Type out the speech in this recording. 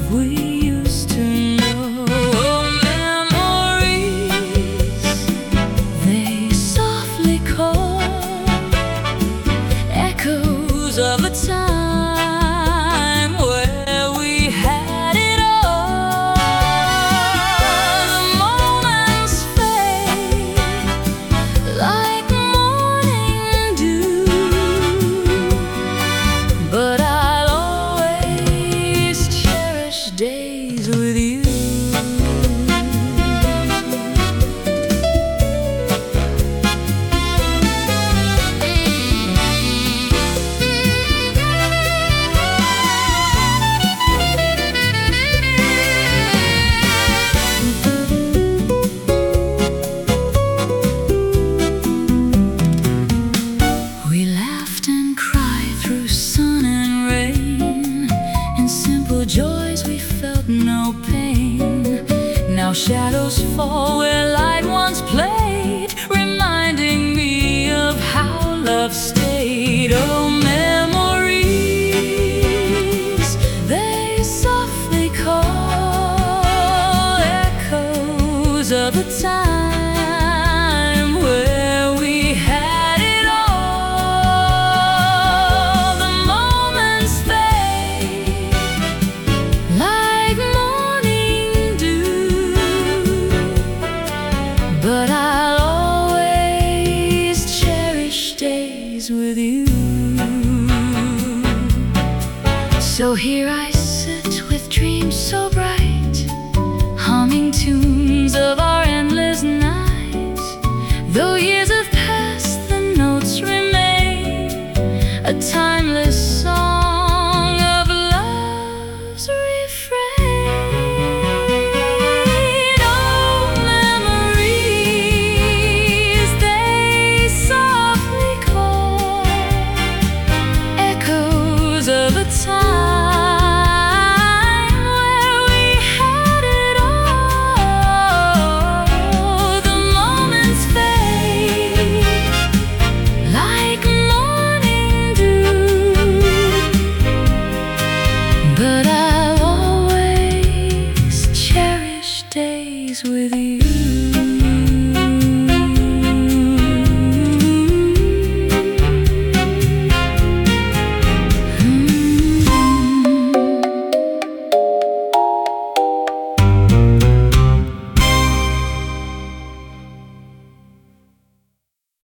love we used to know. Memories, they softly call, echoes of a time where we had it all. The moments fade like morning dew, but I'll always cherish days with you. We laughed and cried through sun and rain. In simple joys we felt no pain. Now shadows fall where light once played, reminding me of how love stayed. Oh, memories, they softly call, echoes of a time where we had it all. The moments fade like morning dew, but I'll always cherish days with you. So here I sit with dreams so bright, humming tunes of our endless nights. Though years have passed, the notes remain, a timeless song of love's refrain. Oh, memories, they softly call, echoes of a time where we had it all. The moments fade like morning dew, but I'll always cherish days with you.